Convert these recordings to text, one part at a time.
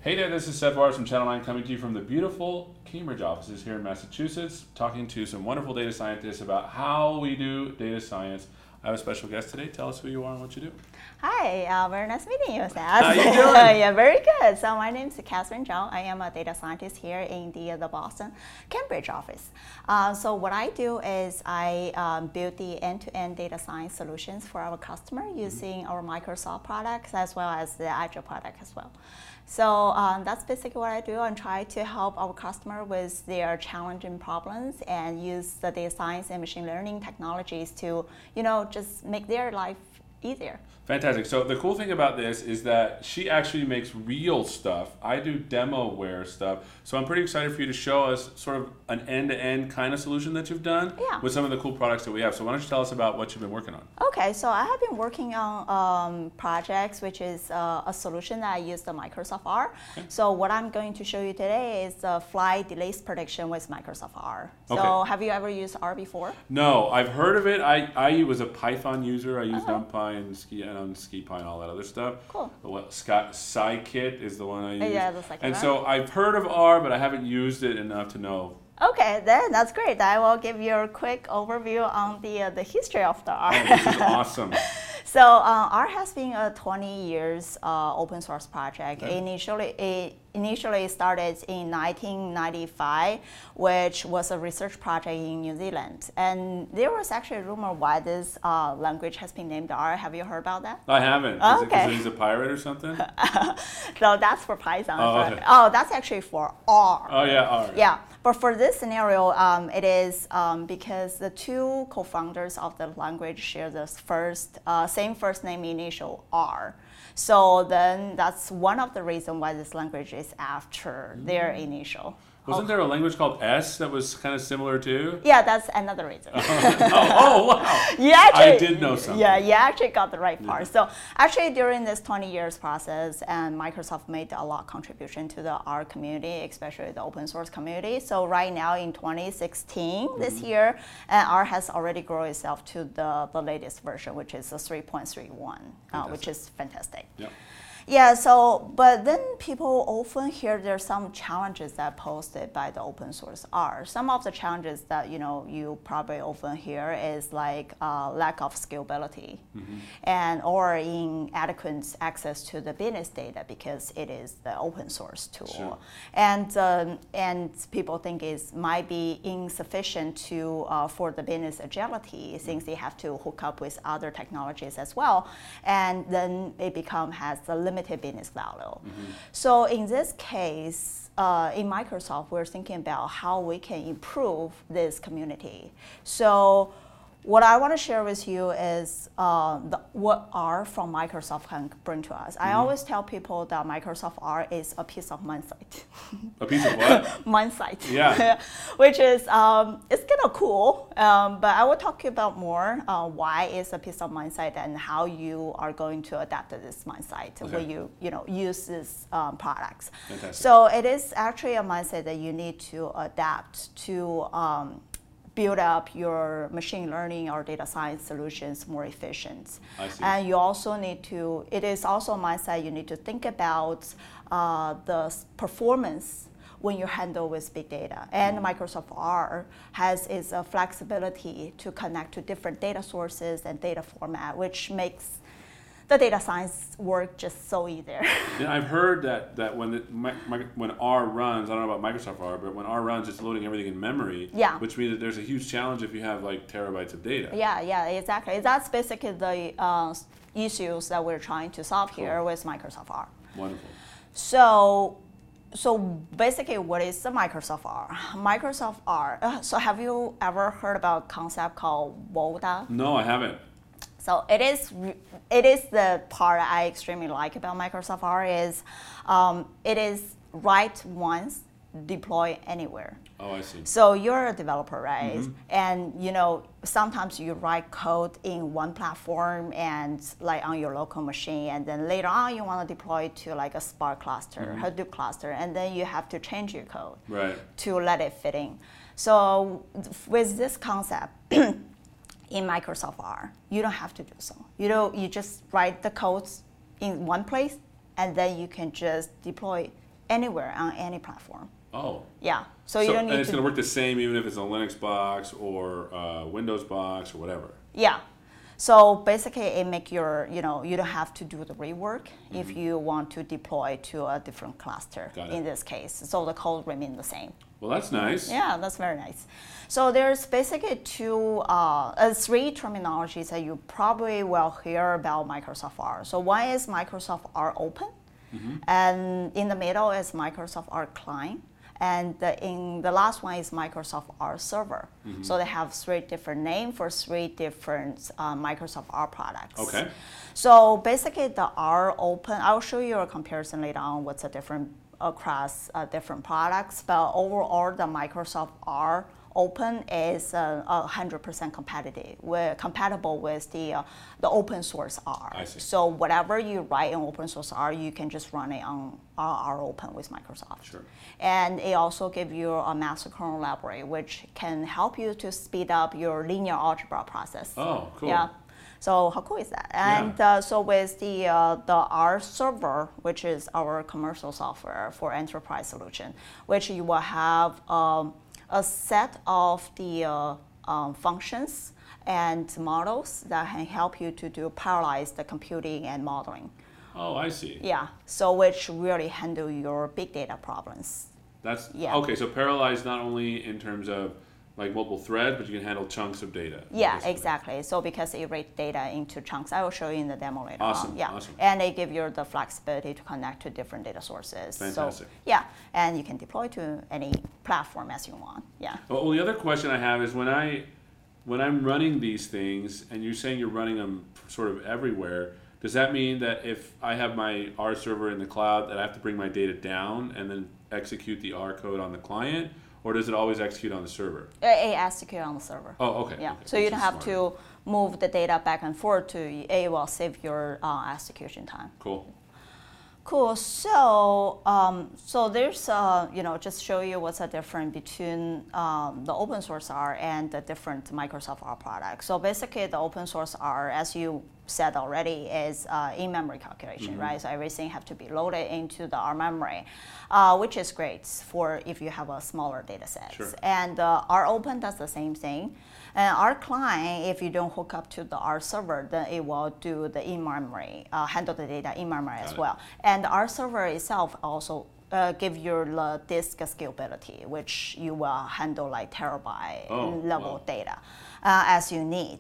Hey there, this is Seth Waters from Channel 9 coming to you from the beautiful Cambridge offices here in Massachusetts, talking to some wonderful data scientists about how we do data science. I have a special guest today. Tell us who you are and what you do. Hi, very nice meeting you, Seth. How you doing? Yeah, very good. So my name is Catherine Zhang. I am a data scientist here in the Boston Cambridge office. So what I do is I build the end-to-end data science solutions for our customer using our Microsoft products as well as the Azure product as well. So that's basically what I do and try to help our customer with their challenging problems and use the data science and machine learning technologies to, just make their life easier. Fantastic. So the cool thing about this is that she actually makes real stuff. I do demoware stuff. So I'm pretty excited for you to show us sort of an end-to-end kind of solution that you've done with some of the cool products that we have. So why don't you tell us about what you've been working on? Okay, so I have been working on projects, which is a solution that I use the Microsoft R. Okay. So what I'm going to show you today is the flight delays prediction with Microsoft R. So have you ever used R before? No, I've heard of it. I was a Python user. I used NumPy and SkiPy and all that other stuff. Cool. Scikit is the one I use. Yeah, the second And one. so I've heard of R, but I haven't used it enough to know. Okay, then that's great. I will give you a quick overview on the history of the R. Oh, this is awesome. So R has been a 20 years open source project. Okay. Initially started in 1995, which was a research project in New Zealand. And there was actually a rumor why this language has been named R. Have you heard about that? I haven't. Oh, Is it because he's a pirate or something? So that's for Python. Oh, okay. That's actually for R. Oh, yeah, R. Yeah, but for this scenario, it is because the two co-founders of the language share the same first name initial R. So then that's one of the reasons why this language is after their initial. Wasn't there a language called S that was kind of similar too? Yeah, that's another reason. Oh, wow. I did know something. Yeah, you actually got the right part. So actually during this 20 years process, and Microsoft made a lot of contribution to the R community, especially the open source community. So right now in 2016, this year, R has already grown itself to the latest version, which is the 3.31, which is fantastic. Yep. Yeah, so, but then people often hear there's some challenges that are posted by the open source R. Some of the challenges that, you probably often hear is like lack of scalability and or inadequate access to the business data because it is the open source tool. Sure. And people think it might be insufficient for the business agility since they have to hook up with other technologies as well. And then it has the limited business value. So in this case, in Microsoft, we're thinking about how we can improve this community. So what I want to share with you is what R from Microsoft can bring to us. I always tell people that Microsoft R is a piece of Mindsight. A piece of what? Mindsight. Yeah. Which is, it's kind of cool, but I will talk about more why it's a piece of Mindsight and how you are going to adapt to this Mindsight when you use these products. Fantastic. So it is actually a mindset that you need to adapt to build up your machine learning or data science solutions more efficient. I see. And you also it is also a mindset you need to think about the performance when you handle with big data. And Microsoft R has its flexibility to connect to different data sources and data format, which makes the data science work just so easier. Yeah, I've heard that when R runs, I don't know about Microsoft R, but when R runs, it's loading everything in memory. Yeah. Which means that there's a huge challenge if you have like terabytes of data. Yeah, exactly. That's basically the issues that we're trying to solve here with Microsoft R. Wonderful. So basically, what is the Microsoft R? Microsoft R. So have you ever heard about a concept called WODA? No, I haven't. So it is the part I extremely like about Microsoft R is it is write once, deploy anywhere. Oh, I see. So you're a developer, right? And sometimes you write code in one platform and like on your local machine, and then later on you want to deploy it to like a Spark cluster, Hadoop cluster, and then you have to change your code to let it fit in. So with this concept, in Microsoft R, you don't have to do so. You just write the codes in one place, and then you can just deploy anywhere on any platform. Oh. Yeah. So you don't need and it's going to work the same even if it's a Linux box or a Windows box or whatever. Yeah. So basically, it make your, you don't have to do the rework if you want to deploy to a different cluster in this case. So the code remains the same. Well, that's nice. Yeah, that's very nice. So there's basically three terminologies that you probably will hear about Microsoft R. So one is Microsoft R Open, and in the middle is Microsoft R Client. And in the last one is Microsoft R Server. So they have three different names for three different Microsoft R products. Okay. So basically the R Open, I'll show you a comparison later on what's the different across different products. But overall, the Microsoft R Open is 100% compatible with the open source R. I see. So whatever you write in open source R, you can just run it on R Open with Microsoft. Sure. And it also gives you a master kernel library, which can help you to speed up your linear algebra process. Oh, cool. Yeah. So how cool is that? And so with the R Server, which is our commercial software for enterprise solution, which you will have a set of the functions and models that can help you to do parallelize the computing and modeling. Oh, I see. Yeah, so which really handle your big data problems. That's okay. So parallelize not only in terms of like multiple threads, but you can handle chunks of data. Yeah, exactly. So because it breaks data into chunks, I will show you in the demo later on. Yeah, awesome. And they give you the flexibility to connect to different data sources. Fantastic. So, yeah, and you can deploy to any platform as you want. Yeah. Well, the other question I have is when I'm running these things, and you're saying you're running them sort of everywhere. Does that mean that if I have my R server in the cloud, that I have to bring my data down and then execute the R code on the client? Or does it always execute on the server? It executes on the server. Oh, okay. Yeah. Okay. So you don't have to move the data back and forth to it will save your execution time. Cool. Cool. So so there's just show you what's the difference between the open source R and the different Microsoft R products. So basically, the open source R, as you said already, is in-memory calculation, right? So everything have to be loaded into the R memory, which is great for if you have a smaller data set. Sure. And R Open does the same thing. And R Client, if you don't hook up to the R Server, then it will do the in-memory, handle the data in-memory as well. And the R Server itself also give you the disk scalability, which you will handle like terabyte level data as you need.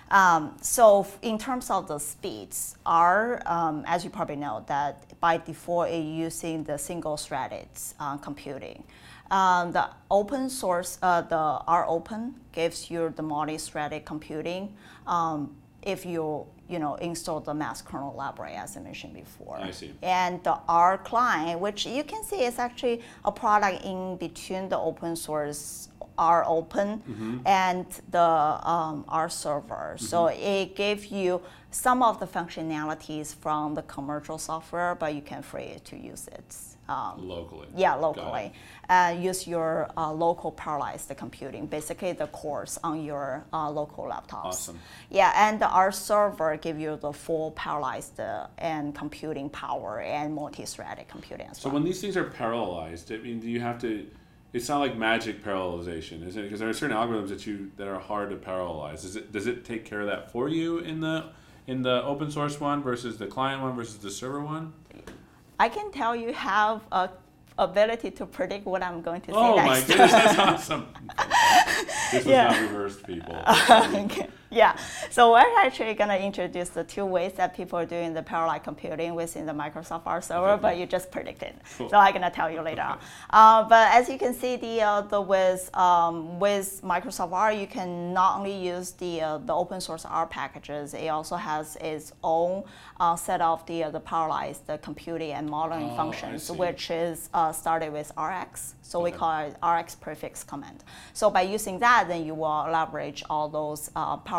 So in terms of the speeds, R, as you probably know, that by default it's using the single-threaded computing. The open source, the R Open gives you the multi-threaded computing if you install the mass kernel library, as I mentioned before. I see. And the R Client, which you can see is actually a product in between the open source R Open and the R Server. So it gives you some of the functionalities from the commercial software, but you can free it to use it. Locally. Yeah, locally. Use your local parallelized computing, basically the cores on your local laptops. Awesome. Yeah, and the R Server give you the full parallelized and computing power and multi-threaded computing as well. So when these things are parallelized, I mean, do you have to? It's not like magic parallelization, is it? Because there are certain algorithms that are hard to parallelize. Does it take care of that for you in the open source one versus the client one versus the server one? I can tell you have a ability to predict what I'm going to say next. Oh my goodness, that's awesome. This was not reversed, people. Okay. Yeah, so we're actually going to introduce the two ways that people are doing the parallel computing within the Microsoft R Server, but you just predicted. Cool. So I'm going to tell you later on. But as you can see, with Microsoft R, you can not only use the open source R packages, it also has its own set of the parallelized computing and modeling functions, which is started with RX. So we call it RX prefix command. So by using that, then you will leverage all those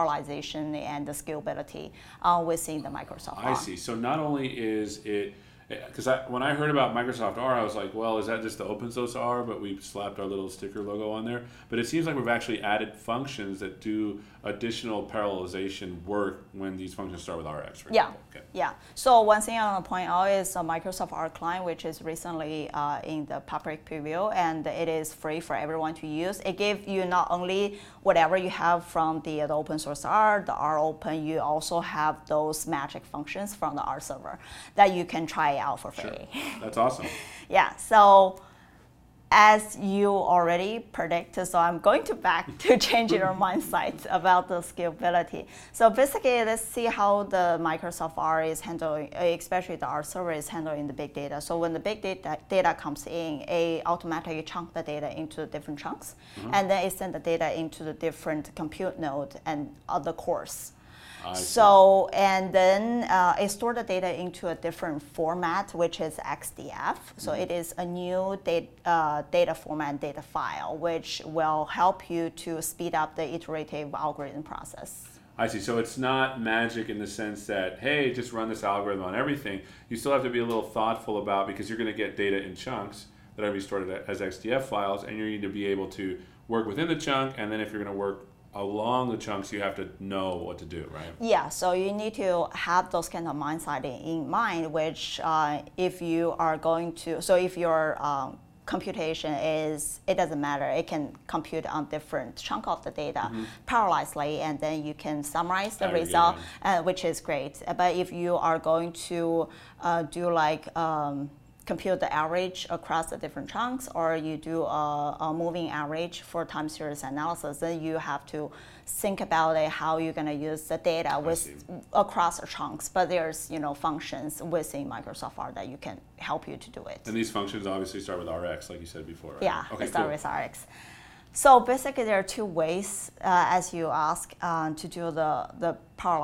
parallelization and the scalability within the Microsoft R. I see. So not only is it, because when I heard about Microsoft R, I was like, well, is that just the open source R, but we slapped our little sticker logo on there? But it seems like we've actually added functions that do additional parallelization work when these functions start with RX, for example. Okay. Yeah. So one thing I want to point out is Microsoft R Client, which is recently in the public preview, and it is free for everyone to use. It gives you not only whatever you have from the open source R, the R Open, you also have those magic functions from the R server that you can try out for free. Sure. That's awesome. Yeah. So as you already predicted, so I'm going back to change your mindset about the scalability. So basically, let's see how the Microsoft R is handling, especially the R server is handling the big data. So when the big data comes in, it automatically chunks the data into different chunks, and then it sends the data into the different compute node and other cores. So, and then it stores the data into a different format, which is XDF. So it is a new data format, data file, which will help you to speed up the iterative algorithm process. I see. So it's not magic in the sense that, hey, just run this algorithm on everything. You still have to be a little thoughtful about, because you're going to get data in chunks that are going to be stored as XDF files, and you need to be able to work within the chunk, and then if you're going to work along the chunks, you have to know what to do, right? Yeah, so you need to have those kind of mindset in mind, which if you are going to, so if your computation is, it doesn't matter, it can compute on different chunk of the data parallelly, and then you can summarize the result, which is great. But if you are going to do like, compute the average across the different chunks, or you do a moving average for time series analysis, then you have to think about it, how you're going to use the data across the chunks. But there's functions within Microsoft R that you can help you to do it. And these functions obviously start with RX, like you said before, right? Yeah, they start with RX. So basically, there are two ways, as you ask, to do the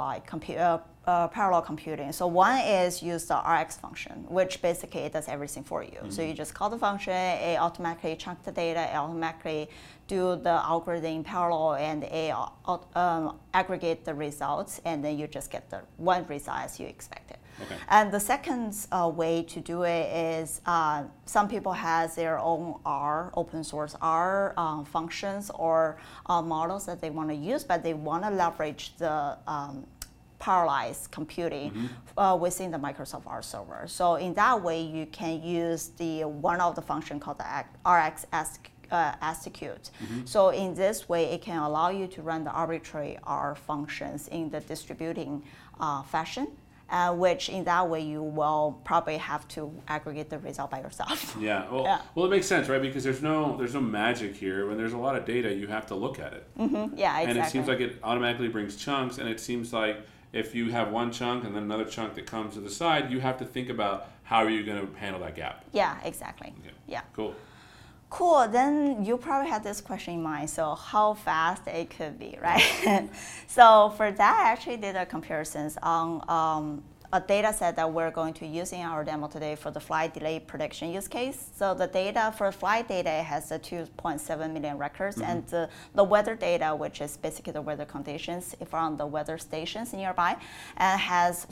parallel computing. So one is use the RX function, which basically does everything for you. So you just call the function, it automatically chunks the data, it automatically do the algorithm in parallel, and it aggregate the results, and then you just get the one result as you expected. Okay. And the second way to do it is some people have their own R, open source R functions or models that they want to use, but they want to leverage the parallelized computing within the Microsoft R server. So in that way, you can use the one of the function called the RX execute. So in this way, it can allow you to run the arbitrary R functions in the distributing fashion. Which in that way you will probably have to aggregate the result by yourself. Yeah, well, it makes sense, right? Because there's no magic here. When there's a lot of data, you have to look at it. Yeah, exactly. And it seems like it automatically brings chunks, and it seems like if you have one chunk and then another chunk that comes to the side, you have to think about how are you going to handle that gap. Yeah, exactly. Okay. Yeah. Cool. Then you probably had this question in mind, so how fast it could be, right? So for that, I actually did a comparisons on a data set that we're going to use in our demo today for the flight delay prediction use case. So the data for flight data has 2.7 million records, and the weather data, which is basically the weather conditions from the weather stations nearby, has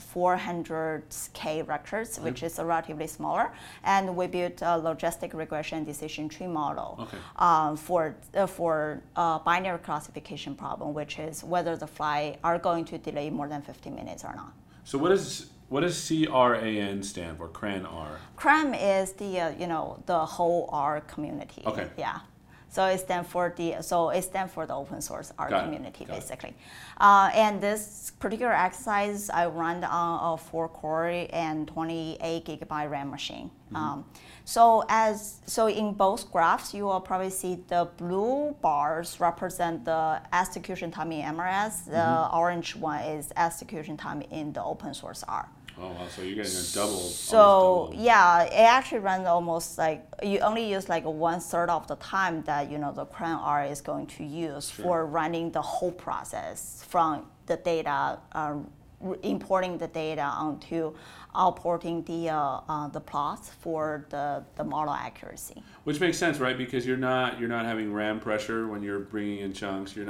400K records, which is relatively smaller. And we built a logistic regression decision tree model for binary classification problem, which is whether the flight are going to delay more than 15 minutes or not. So what does CRAN stand for? CRAN R. CRAN is the whole R community. Okay. Yeah. So it stands for the open source R community, basically. And this particular exercise I run on a 4-core and 28 gigabyte RAM machine. So in both graphs, you will probably see the blue bars represent the execution time in MRS. The orange one is execution time in the open source R. Oh wow! So you're getting a double. So yeah, it actually runs almost like you only use like 1/3 of the time that the CRAN R is going to use for running the whole process from the data, importing the data onto outputting the plots for the model accuracy. Which makes sense, right? Because you're not having RAM pressure when you're bringing in chunks. You're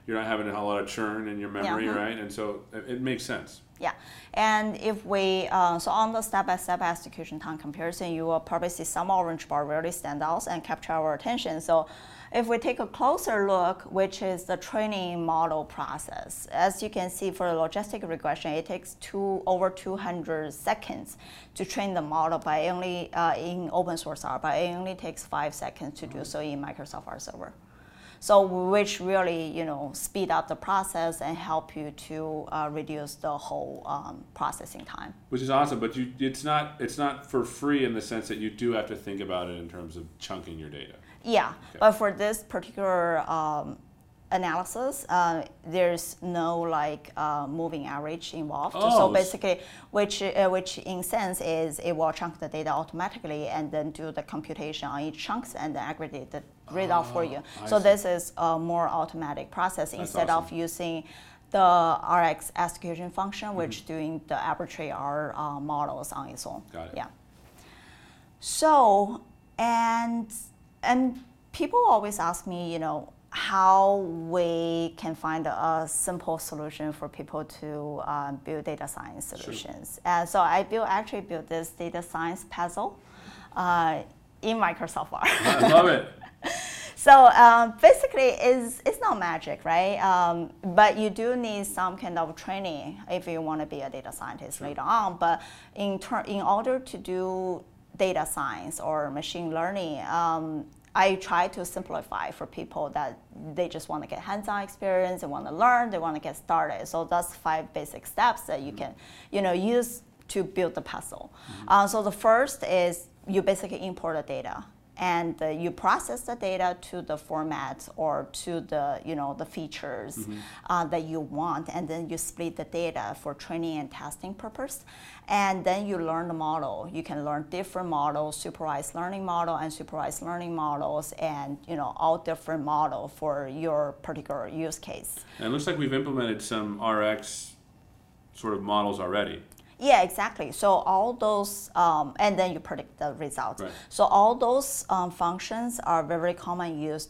you're not having a lot of churn in your memory, right? And so it makes sense. Yeah, and if we, so on the step-by-step execution time comparison, you will probably see some orange bar really stand out and capture our attention. So if we take a closer look, which is the training model process, as you can see for the logistic regression, it takes over 200 seconds to train the model by only, in open source R, but it only takes 5 seconds to do so in Microsoft R Server. So which really, speed up the process and help you to reduce the whole processing time. Which is awesome, but it's not for free in the sense that you do have to think about it in terms of chunking your data. Yeah, okay. But for this particular analysis, there's no moving average involved. So basically, which in sense is it will chunk the data automatically and then do the computation on each chunks and then aggregate the result for you. So this is a more automatic process instead of using the RX execution function, which doing the arbitrary R models on its own. Got it. Yeah. So and people always ask me, how we can find a simple solution for people to build data science solutions. Sure. So I actually built this data science puzzle in Microsoft R. I love it. So basically, it's not magic, right? But you do need some kind of training if you want to be a data scientist later on. But in order to do data science or machine learning, I try to simplify for people that they just want to get hands-on experience, they want to learn, they want to get started. So that's 5 basic steps that you can, use to build the puzzle. So the first is you basically import the data, and you process the data to the format or to the, the features that you want, and then you split the data for training and testing purpose. And then you learn the model. You can learn different models, supervised learning model, unsupervised learning models, and all different model for your particular use case. And it looks like we've implemented some RX sort of models already. Yeah, exactly. So all those, and then you predict the result. Right. So all those functions are very common used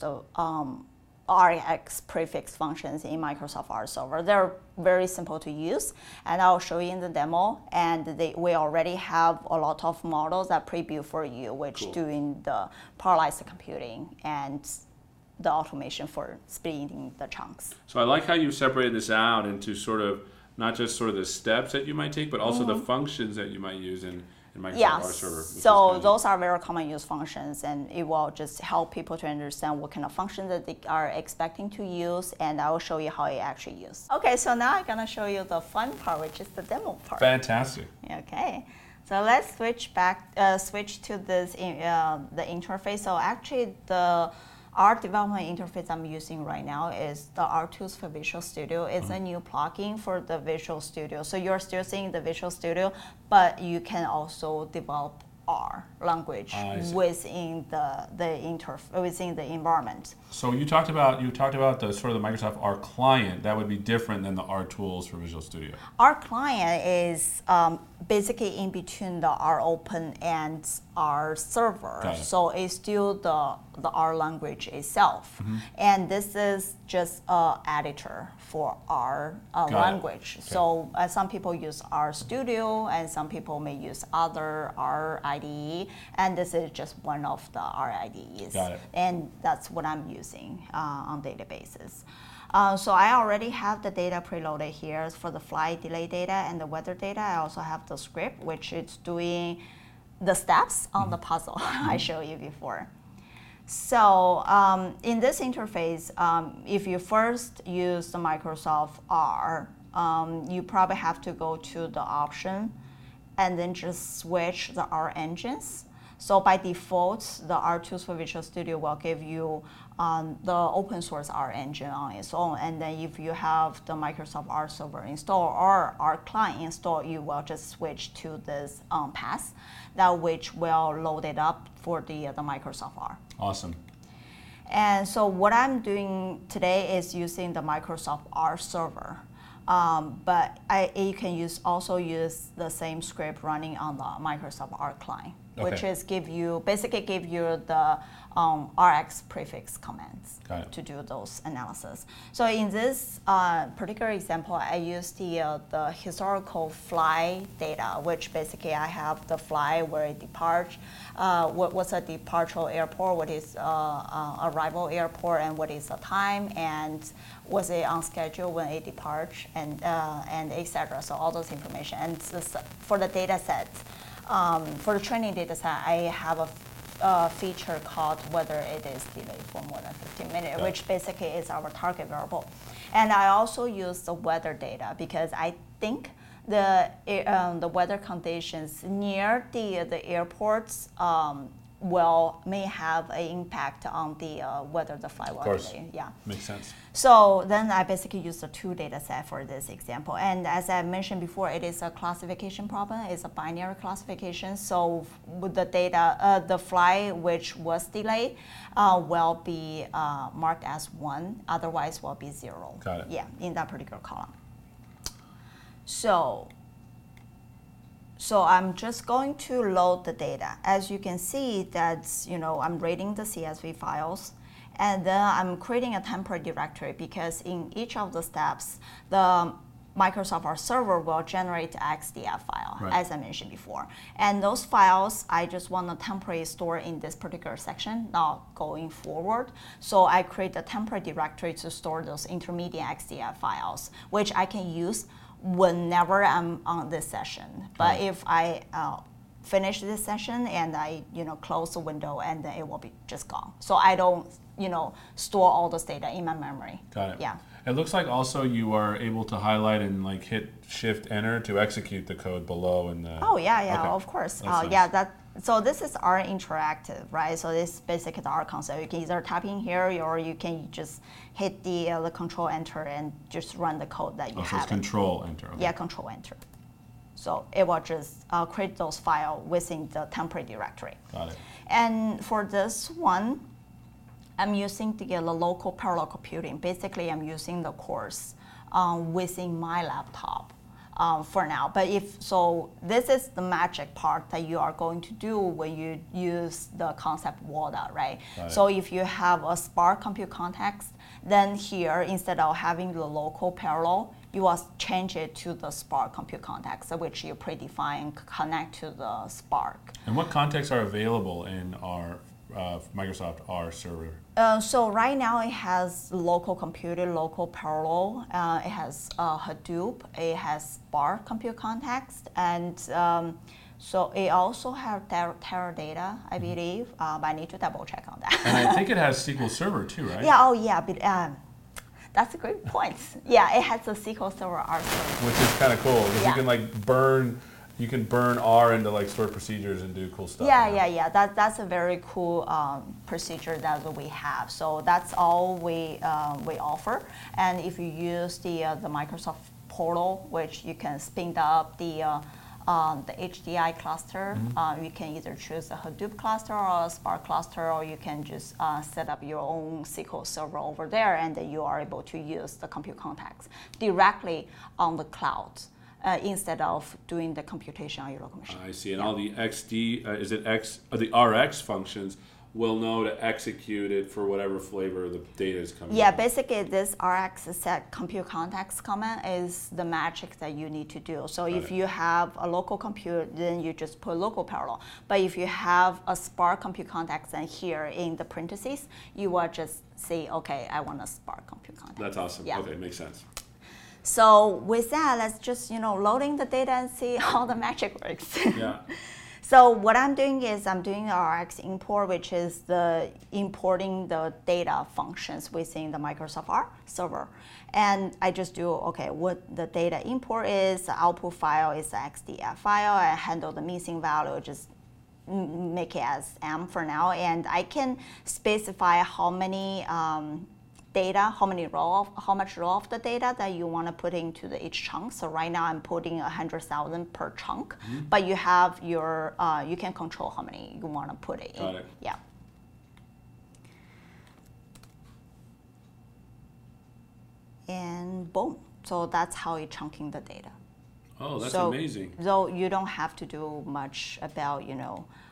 RX prefix functions in Microsoft R Server. They're very simple to use, and I'll show you in the demo. And we already have a lot of models that pre-built for you, which doing the parallelized computing and the automation for splitting the chunks. So I like how you separated this out into sort of not just sort of the steps that you might take, but also the functions that you might use in Microsoft R Server. So those are very common use functions, and it will just help people to understand what kind of functions that they are expecting to use, and I will show you how it actually used. Okay, so now I'm gonna show you the fun part, which is the demo part. Fantastic. Okay, so let's switch to this the interface. So actually the our development interface I'm using right now is the R-Tools for Visual Studio. It's a new plugin for the Visual Studio. So you're still seeing the Visual Studio, but you can also develop R language within within the environment. So you talked about the sort of the Microsoft R client. That would be different than the R tools for Visual Studio. R client is basically in between the R open and R server. So it's still the R language itself, and this is just an editor for R language. So some people use R Studio, and some people may use other R IDE, and this is just one of the R IDEs. Got it. And that's what I'm using on a daily basis. So I already have the data preloaded here for the flight delay data and the weather data. I also have the script, which is doing the steps on the puzzle I showed you before. So in this interface, if you first use the Microsoft R, you probably have to go to the option and then just switch the R engines. So by default, the R-Tools for Visual Studio will give you the open source R engine on its own. And then if you have the Microsoft R Server installed or R client installed, you will just switch to this path, that which will load it up for the Microsoft R. Awesome. And so what I'm doing today is using the Microsoft R Server. But you can also use the same script running on the Microsoft R client. which is basically give you the Rx prefix commands to do those analysis. So in this particular example, I use the historical fly data, which basically I have the fly where it departs, what's a departure airport, what is arrival airport, and what is the time, and was it on schedule when it departs, and etc. So all those information. And for the data set, for the training data set, I have a feature called whether it is delayed for more than 15 minutes, which basically is our target variable. And I also use the weather data because I think the weather conditions near the airports may have an impact on the whether the flight will delay. Yeah, makes sense. So then I basically use the two data set for this example. And as I mentioned before, it is a classification problem. It's a binary classification. So with the data, the flight which was delayed will be marked as 1, otherwise will be 0. Got it. Yeah, in that particular column. So I'm just going to load the data. As you can see, that's, I'm reading the CSV files, and then I'm creating a temporary directory because in each of the steps, the Microsoft R server will generate the XDF file, as I mentioned before. And those files, I just want to temporarily store in this particular section, not going forward. So I create a temporary directory to store those intermediate XDF files, which I can use whenever I'm on this session. But if I finish this session and I close the window, and then it will be just gone. So I don't store all this data in my memory. Got it. Yeah. It looks like also you are able to highlight and hit Shift Enter to execute the code below in the. Oh yeah, of course. Nice. Yeah, so this is R interactive, right? So this is basically the R console. You can either type in here, or you can just hit the Control Enter and just run the code that you have. So it's Control Enter. Okay. Yeah, Control Enter. So it will just create those files within the temporary directory. Got it. And for this one, I'm using the local parallel computing. Basically, I'm using the course within my laptop for now. But this is the magic part that you are going to do when you use the concept WADA, right? So if you have a Spark compute context, then here, instead of having the local parallel, you will change it to the Spark compute context, which you predefine, connect to the Spark. And what contexts are available in our Microsoft R server? So right now it has local computing, local parallel. It has Hadoop. It has Spark compute context, and so it also has Teradata, I believe. But I need to double check on that. And I think it has SQL Server too, right? Yeah. Oh yeah. But that's a great point. Yeah, it has a SQL Server R server, which is kind of cool because you can burn R into stored procedures and do cool stuff. Yeah. That's a very cool procedure that we have. So that's all we offer. And if you use the Microsoft portal, which you can spin up the HDI cluster, you can either choose a Hadoop cluster or a Spark cluster, or you can just set up your own SQL server over there, and then you are able to use the compute context directly on the cloud. Instead of doing the computation on your local machine. I see, and all the the RX functions will know to execute it for whatever flavor the data is coming. Yeah, basically this RX set compute context command is the magic that you need to do. So if you have a local compute, then you just put local parallel. But if you have a Spark compute context, then here in the parentheses, you will just say, okay, I want a Spark compute context. That's awesome. Yeah. Okay, makes sense. So with that, let's just loading the data and see how the magic works. Yeah. So what I'm doing is I'm doing RX import, which is the importing the data functions within the Microsoft R server. And I just do, what the data import is, the output file is the XDF file, I handle the missing value, just make it as M for now. And I can specify how many data, how much row of the data that you want to put into each chunk. So right now I'm putting 100,000 per chunk, but you have your, you can control how many you want to put it in. Got it. Yeah. And boom. So that's how you're chunking the data. Oh, that's amazing. So you don't have to do much about,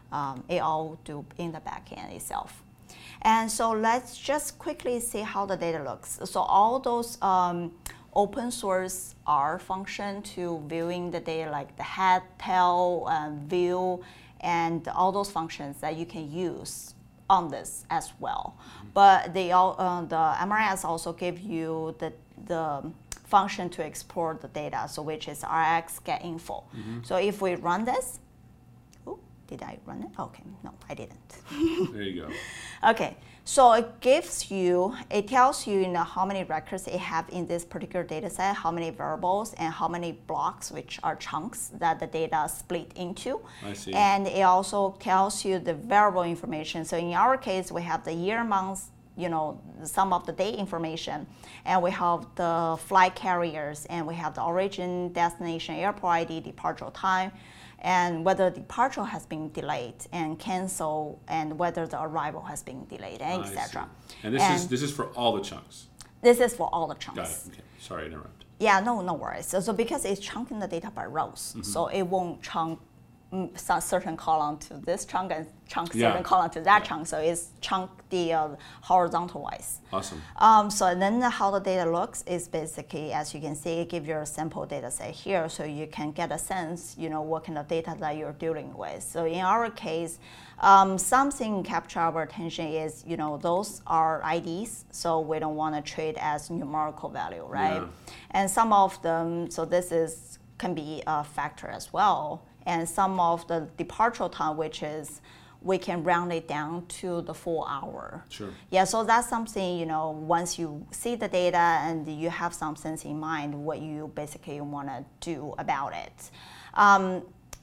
it all do in the backend itself. And so let's just quickly see how the data looks. So all those open source R function to viewing the data, like the head, tail, view, and all those functions that you can use on this as well. But they all, the MRS also give you the function to export the data, so which is Rx get info. So if we run this, did I run it? Okay, no, I didn't. There you go. Okay, so it tells you, how many records it have in this particular data set, how many variables, and how many blocks, which are chunks that the data split into. I see. And it also tells you the variable information. So in our case, we have the year, months, some of the day information, and we have the flight carriers, and we have the origin, destination, airport ID, departure time, and whether departure has been delayed and canceled, and whether the arrival has been delayed, and etc. And this is for all the chunks. This is for all the chunks. Got it. Okay. Sorry to interrupt. Yeah, no worries. So because it's chunking the data by rows, so it won't chunk certain column to this chunk and chunk certain column to that chunk. So it's chunk the horizontal wise. Awesome. So then how the data looks is basically, as you can see, it gives you a simple data set here, so you can get a sense, what kind of data that you're dealing with. So in our case, something capture our attention is, those are IDs, so we don't want to treat as numerical value, right? Yeah. And some of them, so this can be a factor as well. And some of the departure time, which is we can round it down to the full hour. Sure. Yeah, so that's something, once you see the data and you have some sense in mind what you basically want to do about it.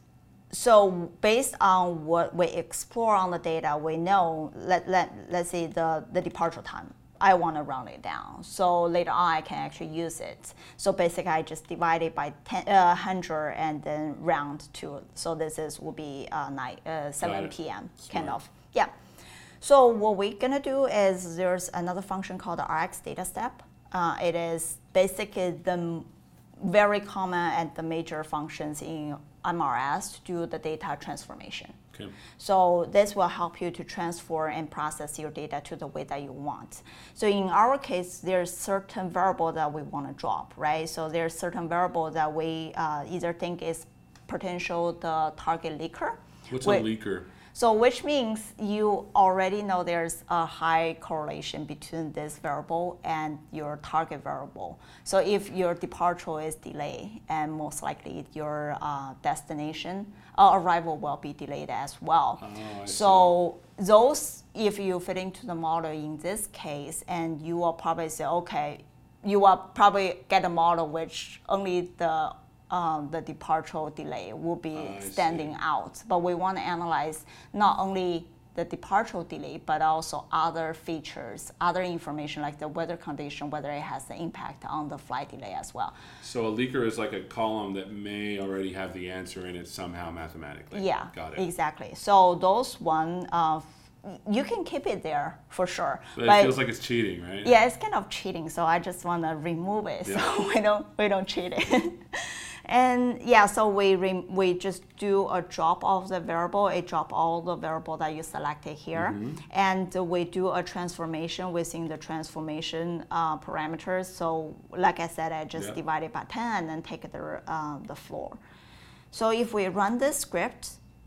So based on what we explore on the data, we know, let's say the departure time. I want to round it down. So later on, I can actually use it. So basically, I just divide it by 100 and then round to, so will be 7 p.m. kind of. Yeah. So what we're going to do is there's another function called the Rx data step. It is basically the very common and the major functions in MRS to do the data transformation. Okay. So this will help you to transfer and process your data to the way that you want. So in our case, there's certain variable that we want to drop, right? So there's certain variable that we either think is potential the target leaker. What's a leaker? So which means you already know there's a high correlation between this variable and your target variable. So if your departure is delayed, and most likely your destination arrival will be delayed as well. Oh, so those, if you fit into the model in this case, and you will probably say, okay, you will probably get a model which only the departure delay will be standing out. But we want to analyze not only the departure delay, but also other features, other information like the weather condition, whether it has an impact on the flight delay as well. So a leaker is like a column that may already have the answer in it somehow mathematically. Yeah, got it. Exactly. So those one, you can keep it there for sure. But it feels like it's cheating, right? Yeah, it's kind of cheating. So I just want to remove it, so we don't cheat it. And yeah, so we just do a drop of the variable. It drop all the variable that you selected here, and we do a transformation within the transformation parameters. So like I said, I just divide it by 10 and then take the floor. So if we run this script,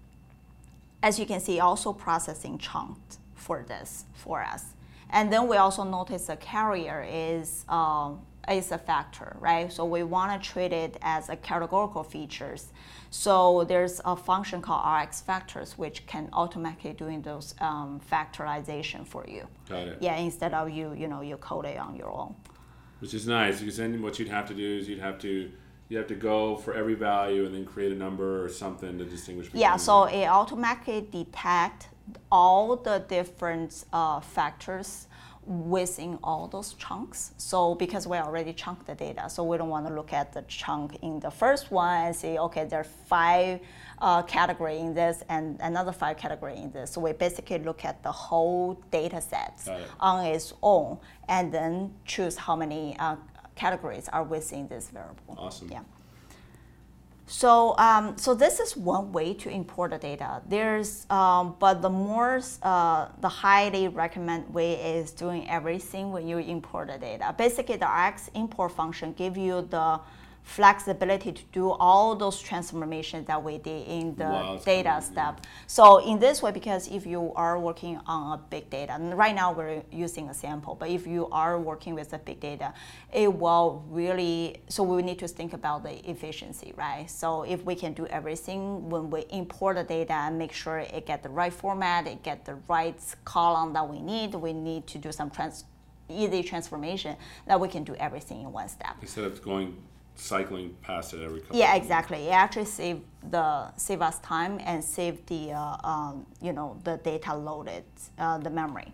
as you can see, also processing chunked for this for us. And then we also notice the carrier is a factor, right? So we want to treat it as a categorical features. So there's a function called Rx factors, which can automatically doing those factorization for you. Got it. Yeah, instead of you code it on your own. Which is nice, because then what you'd have to do is you have to go for every value and then create a number or something to distinguish between them. So it automatically detect all the different factors within all those chunks. So because we already chunked the data, so we don't want to look at the chunk in the first one and say, okay, there are 5 category in this and another 5 category in this. So we basically look at the whole data set on its own and then choose how many categories are within this variable. Awesome. Yeah. So this is one way to import the data. But the highly recommended way is doing everything when you import the data. Basically, the RX import function gives you the flexibility to do all those transformations that we did in the data step. So in this way, because if you are working on a big data, and right now we're using a sample, but if you are working with a big data, it will really, so we need to think about the efficiency, right? So if we can do everything when we import the data and make sure it get the right format, it get the right column that we need to do some easy transformation, that we can do everything in one step. Instead of cycling past it every couple. Yeah, exactly. It actually save us time and save the the data loaded, the memory.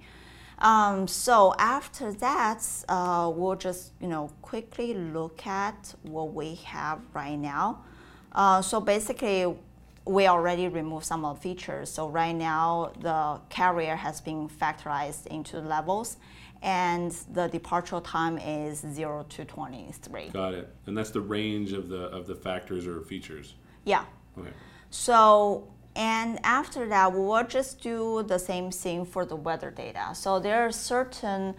So after that, we'll just quickly look at what we have right now. So basically, we already removed some of the features. So right now, the carrier has been factorized into levels, and the departure time is 0 to 23. Got it. And that's the range of the factors or features. Yeah. Okay. So, and after that, we'll just do the same thing for the weather data. So there are certain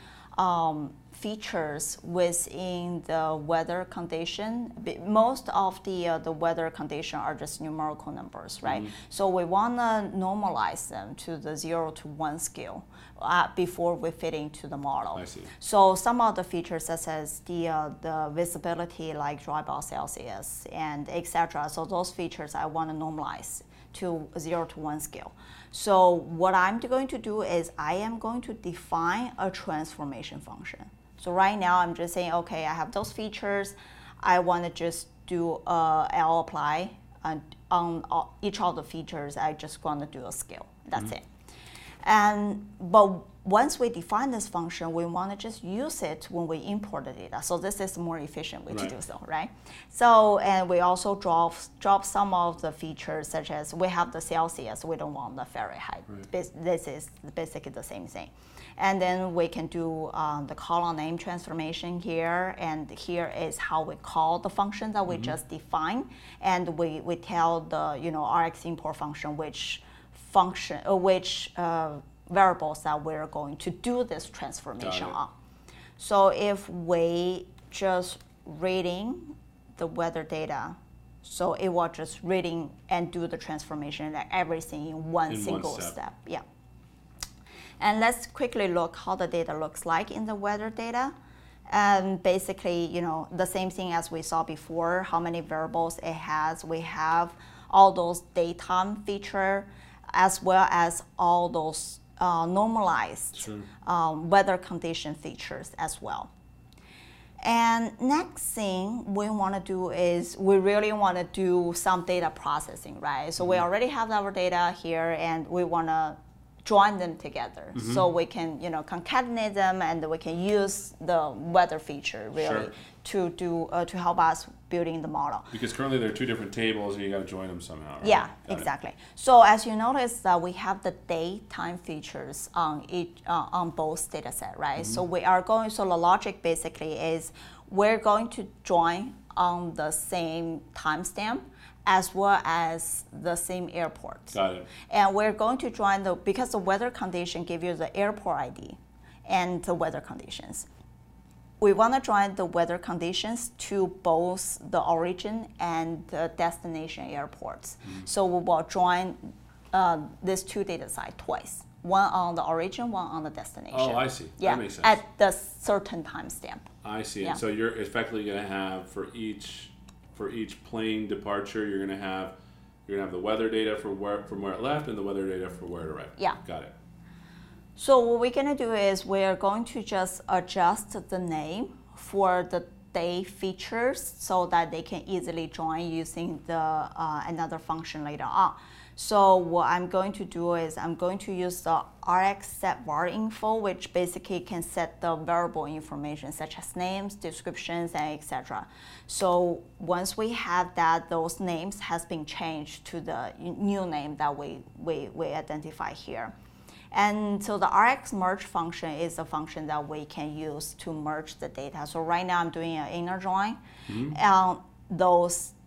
features within the weather condition. Most of the weather condition are just numerical numbers, right? Mm-hmm. So we want to normalize them to the 0 to 1 scale before we fit into the model. I see. So some of the features, such as the visibility, like dry bulb Celsius and etc. So those features I want to normalize to 0 to 1 scale. So what I'm going to do is I am going to define a transformation function. So right now I'm just saying, okay, I have those features. I want to just do L apply on each of the features. I just want to do a scale. That's it. But once we define this function, we want to just use it when we import the data. So this is a more efficient way to do so, right? So, and we also drop some of the features, such as we have the Celsius, we don't want the Fahrenheit. Right. This is basically the same thing. And then we can do the column name transformation here, and here is how we call the function that we just defined, and we tell the RX import function which variables that we're going to do this transformation on. So if we just reading the weather data, so it will just reading and do the transformation, like everything in one single step. Yeah. And let's quickly look how the data looks like in the weather data. And basically, the same thing as we saw before, how many variables it has. We have all those daytime feature, as well as all those normalized weather condition features as well. And next thing we want to do is we really want to do some data processing, right? So we already have our data here, and we want to join them together so we can concatenate them, and we can use the weather feature really to help us building the model. Because currently there are two different tables and you got to join them somehow, right? Yeah, exactly. So as you notice that we have the daytime features on both data set, right? So the logic basically is we're going to join on the same timestamp as well as the same airport. Got it. And we're going to join because the weather condition give you the airport ID and the weather conditions. We want to join the weather conditions to both the origin and the destination airports. So we will join these two data sets twice. One on the origin, one on the destination. Oh, I see. Yeah, that makes sense. at the certain timestamp. I see. Yeah. And so you're effectively going to have for each plane departure, you're going to have the weather data from where it left and the weather data for where it arrived. Yeah. Got it. So what we're going to do is we're going to just adjust the name for the day features so that they can easily join using the another function later on. So what I'm going to do is I'm going to use the RX set var info, which basically can set the variable information such as names, descriptions, and etc. So once we have that, those names has been changed to the new name that we identify here. And so the RX merge function is a function that we can use to merge the data. So right now I'm doing an inner join. Those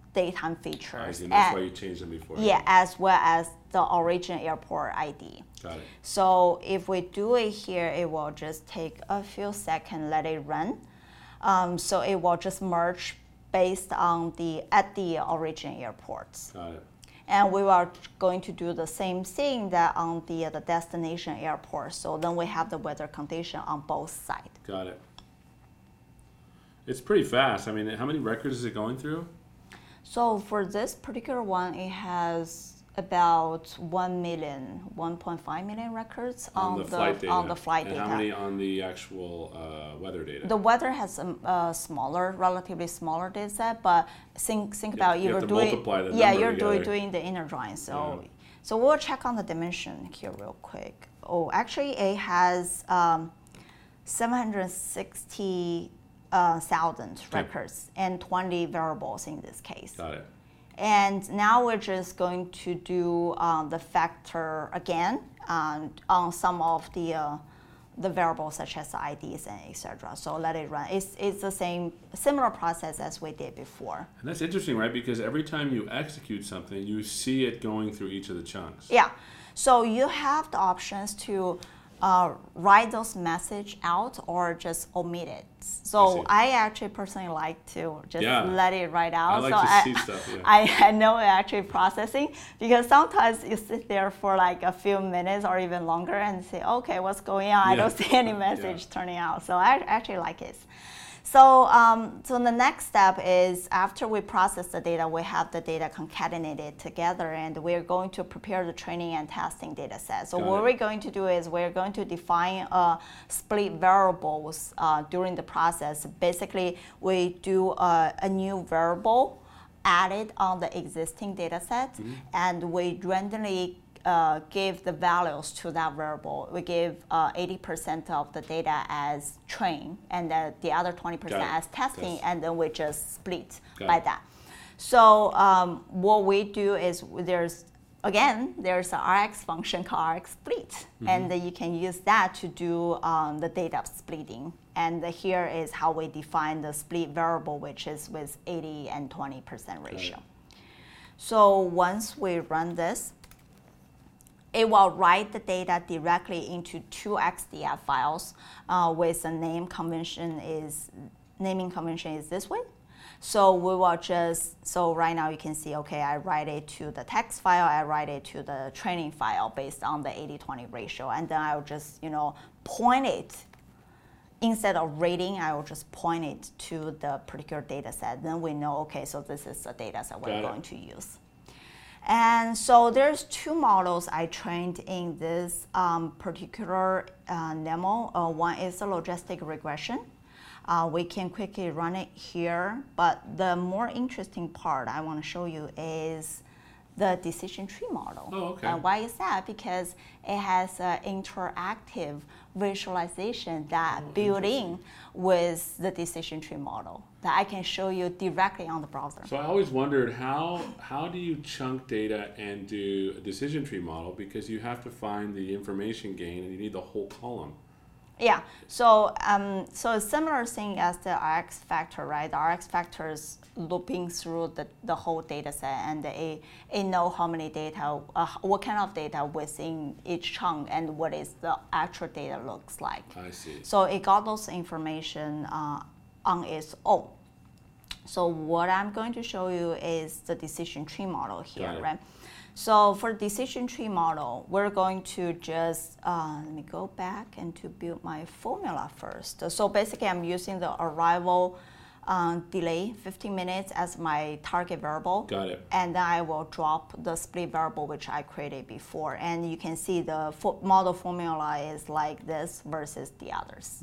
daytime features. I see. That's why you changed them before. Yeah, as well as the origin airport ID. Got it. So if we do it here, it will just take a few seconds, let it run. So it will just merge based on at the origin airports. Got it. And we are going to do the same thing that on the destination airport. So then we have the weather condition on both sides. Got it. It's pretty fast. I mean, how many records is it going through? So for this particular one, it has about 1.5 million records on the flight data. And how many on the actual weather data? The weather has a smaller, relatively smaller data set, but think about you're doing the inner join. So we'll check on the dimension here real quick. Oh, actually, it has 760,000 records and 20 variables in this case. Got it. And now we're just going to do the factor again on some of the variables such as the IDs and etc. So let it run. It's the similar process as we did before. And that's interesting, right? Because every time you execute something, you see it going through each of the chunks. Yeah. So you have the options to write those message out or just omit it. So I actually personally like to just let it write out. I like to see stuff. Yeah. I know it actually processing because sometimes you sit there for like a few minutes or even longer and say, okay, what's going on? I don't see any message turning out. So I actually like it. So, so the next step is after we process the data, we have the data concatenated together, and we're going to prepare the training and testing data set. So what we're going to do is we're going to define split variables during the process. Basically, we do a new variable added on the existing data set, and we randomly give the values to that variable. We give 80% of the data as train and the other 20% as testing, and then we just split by that. So what we do is there's an Rx function called Rx split, and you can use that to do the data splitting. And here is how we define the split variable, which is with 80 and 20% ratio. So once we run this, it will write the data directly into two XDF files with the naming convention is this way. So we will so right now you can see, okay, I write it to the text file, I write it to the training file based on the 80-20 ratio, and then I'll just, point it. Instead of rating, I will just point it to the particular data set. Then we know, okay, so this is the data set we're going to use. And so there's two models I trained in this particular demo. One is the logistic regression. We can quickly run it here, but the more interesting part I want to show you is the decision tree model. Oh, okay. Why is that? Because it has an interactive visualization that built in with the decision tree model that I can show you directly on the browser. So I always wondered how do you chunk data and do a decision tree model, because you have to find the information gain and you need the whole column. Yeah, so so a similar thing as the Rx factor, right? The Rx factor is looping through the whole data set, and it know how many data, what kind of data within each chunk, and what is the actual data looks like. I see. So it got those information on its own. So what I'm going to show you is the decision tree model here, right? So for decision tree model, we're going to just, let me go back and to build my formula first. So basically I'm using the arrival delay 15 minutes as my target variable. Got it. And then I will drop the split variable which I created before. And you can see the model formula is like this versus the others.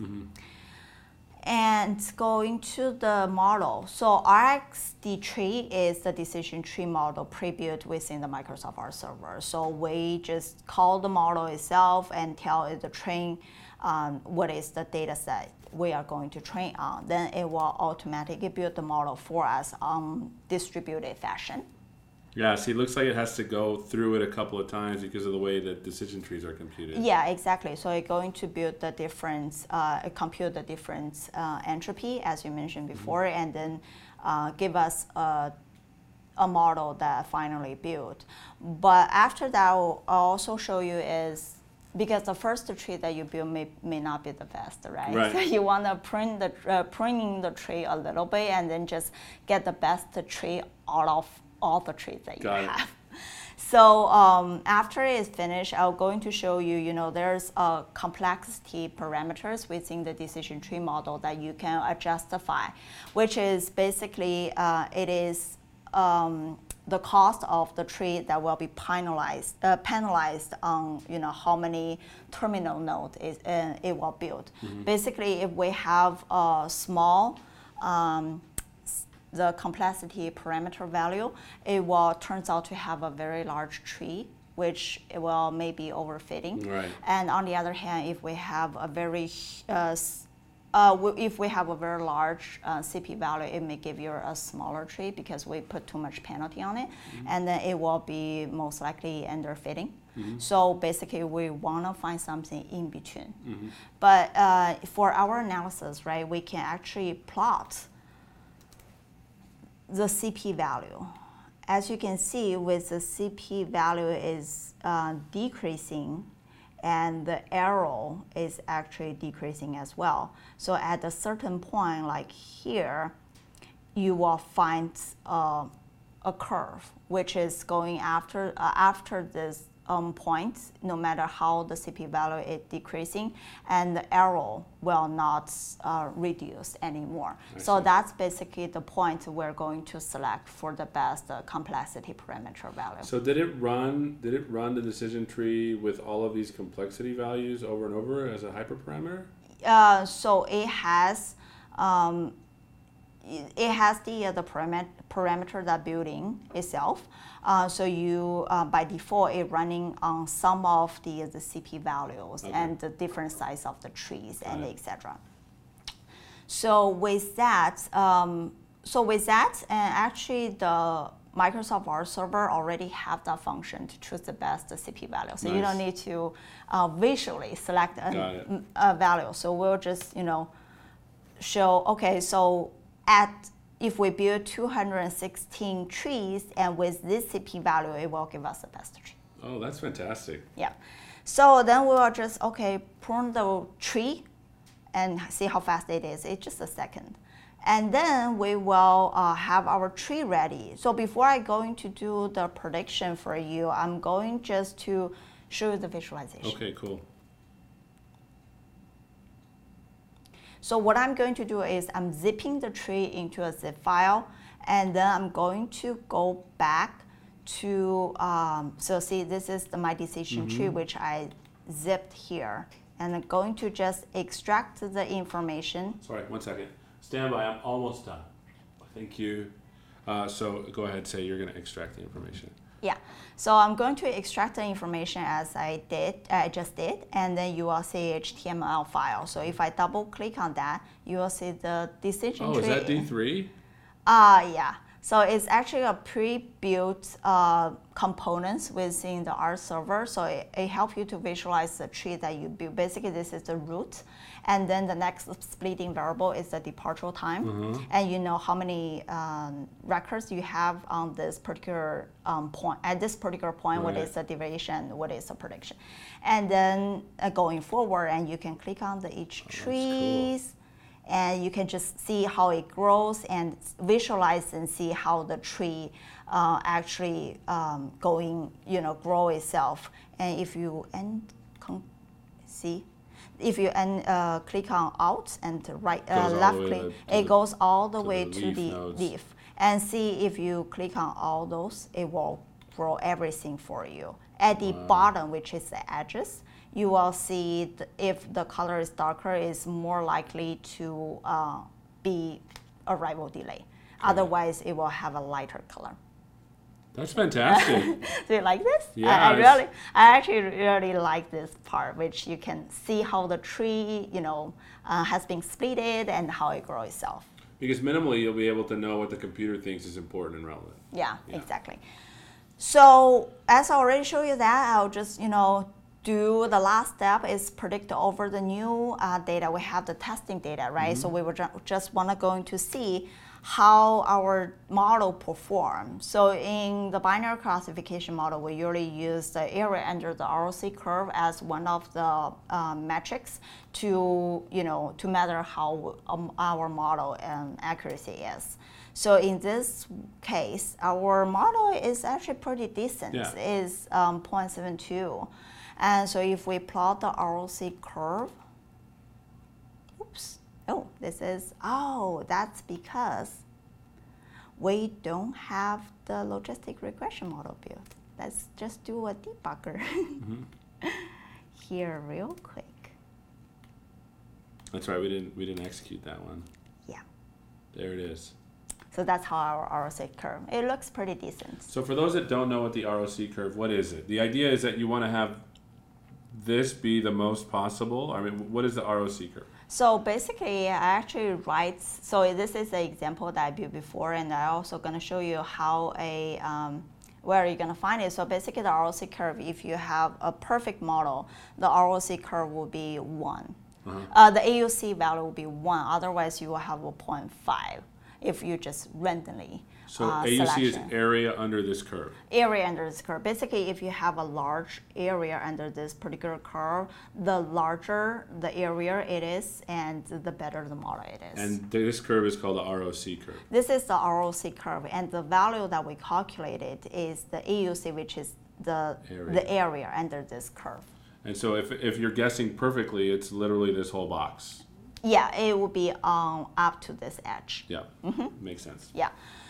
And going to the model, so RxD tree is the decision tree model pre-built within the Microsoft R server. So we just call the model itself and tell it to train what is the data set we are going to train on. Then it will automatically build the model for us on distributed fashion. Yeah, see, it looks like it has to go through it a couple of times because of the way that decision trees are computed. Yeah, exactly. So it's going to build the difference, compute the difference entropy, as you mentioned before, and then give us a a model that I finally built. But after that, I'll also show you is, because the first tree that you build may not be the best, right? So you want to pruning the tree a little bit and then just get the best tree out of all the trees that you have. So after it is finished, I'm going to show you, there's complexity parameters within the decision tree model that you can adjustify, which is basically it is the cost of the tree that will be penalized on how many terminal nodes it will build. Basically, if we have a small the complexity parameter value, it will turns out to have a very large tree, which it will maybe overfitting. Right. And on the other hand, if we have a very large CP value, it may give you a smaller tree because we put too much penalty on it, and then it will be most likely underfitting. So basically, we want to find something in between. But for our analysis, right, we can actually plot the CP value. As you can see, with the CP value is decreasing, and the arrow is actually decreasing as well. So at a certain point, like here, you will find a curve, which is going after this point, no matter how the CP value is decreasing, and the arrow will not reduce anymore. So that's basically the point we're going to select for the best complexity parameter value. So did it run the decision tree with all of these complexity values over and over as a hyperparameter? So it has the parameter that building itself. So you by default it running on some of the CP values and the different size of the trees and etc. So with that, actually the Microsoft R server already have that function to choose the best CP value. So you don't need to visually select a value. So we'll just show, okay, so if we build 216 trees, and with this CP value, it will give us the best tree. Oh, that's fantastic. Yeah. So then we will just, prune the tree and see how fast it is. It's just a second. And then we will have our tree ready. So before I going to do the prediction for you, I'm going just to show you the visualization. Okay, cool. So what I'm going to do is I'm zipping the tree into a zip file, and then I'm going to go back to, so see, this is my decision tree, which I zipped here. And I'm going to just extract the information. Sorry, 1 second. Stand by, I'm almost done. Thank you. So go ahead, say you're going to extract the information. Yeah, so I'm going to extract the information as I just did, and then you will see HTML file. So if I double click on that, you will see the decision tree. Oh, is that D3? Yeah. So it's actually a pre-built components within the R server. So it helps you to visualize the tree that you build. Basically, this is the root. And then the next splitting variable is the departure time. And you know how many records you have on this particular point. At this particular point, what is the deviation, what is the prediction. And then going forward, and you can click on each trees. And you can just see how it grows and visualize and see how the tree actually grow itself. And if you click on Alt and left click, it goes all the way to the leaf. And see if you click on all those, it will grow everything for you. At the bottom, which is the edges, you will see if the color is darker, is more likely to be arrival delay. Otherwise, it will have a lighter color. That's fantastic. Do you like this? Yeah. I actually really like this part, which you can see how the tree, has been splitted and how it grows itself. Because minimally, you'll be able to know what the computer thinks is important and relevant. Yeah, exactly. So as I already showed you that, I'll just, do the last step is predict over the new data. We have the testing data, right? So we were just going to see how our model performs. So in the binary classification model, we usually use the area under the ROC curve as one of the metrics to measure how our model accuracy is. So in this case, our model is actually pretty decent. Yeah. It's 0.72. And so if we plot the ROC curve, that's because we don't have the logistic regression model built. Let's just do a debugger here real quick. That's right, we didn't execute that one. Yeah. There it is. So that's how our ROC curve. It looks pretty decent. So for those that don't know what the ROC curve, what is it? The idea is that you want to have this be the most possible. I mean, what is the ROC curve? So basically, I actually write. So this is an example that I built before, and I'm also going to show you how where you're going to find it. So basically, the ROC curve, if you have a perfect model, the ROC curve will be 1. The AUC value will be 1. Otherwise, you will have a 0.5 if you just randomly. So AUC is area under this curve. Area under this curve. Basically, if you have a large area under this particular curve, the larger the area it is, and the better the model it is. And this curve is called the ROC curve. This is the ROC curve, and the value that we calculated is the AUC, which is the area under this curve. And so if you're guessing perfectly, it's literally this whole box. Yeah, it will be up to this edge. Yeah, makes sense. Yeah.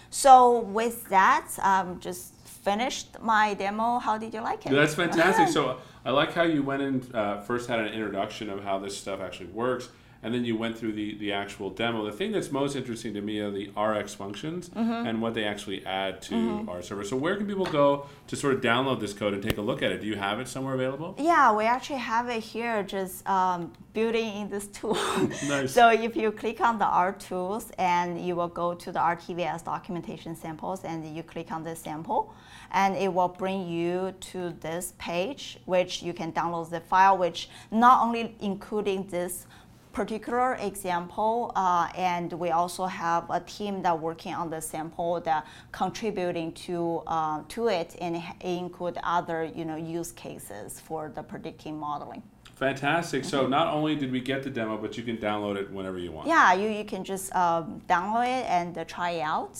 So with that, just finished my demo. How did you like it? That's fantastic. So I like how you went in, first had an introduction of how this stuff actually works, and then you went through the actual demo. The thing that's most interesting to me are the RX functions and what they actually add to our server. So where can people go to sort of download this code and take a look at it? Do you have it somewhere available? Yeah, we actually have it here, just building in this tool. Nice. So if you click on the R tools, and you will go to the RTVS documentation samples, and you click on this sample, and it will bring you to this page, which you can download the file, which not only including this particular example, and we also have a team that working on the sample that contributing to it, and include other use cases for the predicting modeling. Fantastic. So not only did we get the demo, but you can download it whenever you want. Yeah, you can just download it and try it out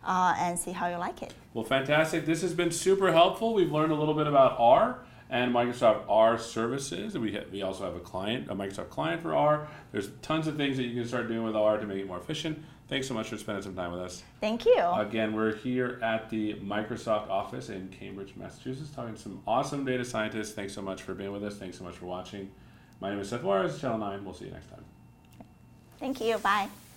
and see how you like it. Well, fantastic. This has been super helpful. We've learned a little bit about R and Microsoft R services. We also have a Microsoft client for R. There's tons of things that you can start doing with R to make it more efficient. Thanks so much for spending some time with us. Thank you. Again, we're here at the Microsoft office in Cambridge, Massachusetts, talking to some awesome data scientists. Thanks so much for being with us. Thanks so much for watching. My name is Seth Juarez, Channel 9. We'll see you next time. Thank you. Bye.